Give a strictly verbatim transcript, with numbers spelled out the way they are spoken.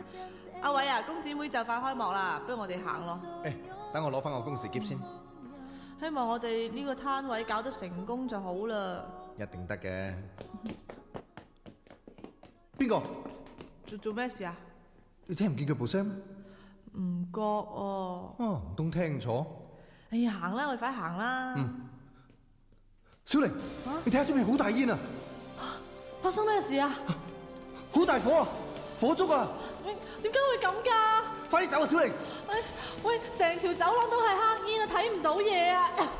阿偉啊，公子妹就快開幕啦，不如我哋行咯。 誒，等我攞翻個公事喼先。 希望我哋呢個攤位搞得成功就好啦。 一定得嘅。邊個？ 做做咩事啊？ 你聽唔見腳步聲？ 唔覺哦。 哦，唔通聽錯？ 哎呀，行啦，我哋快行啦。 嗯。小玲，啊、你睇下出面好大煙啊！ 發生咩事啊？ 好大火啊！火燭啊！ 點解會咁噶？ 快啲走啊，小玲！ 喂，成條走廊都係黑煙啊，睇唔到嘢啊！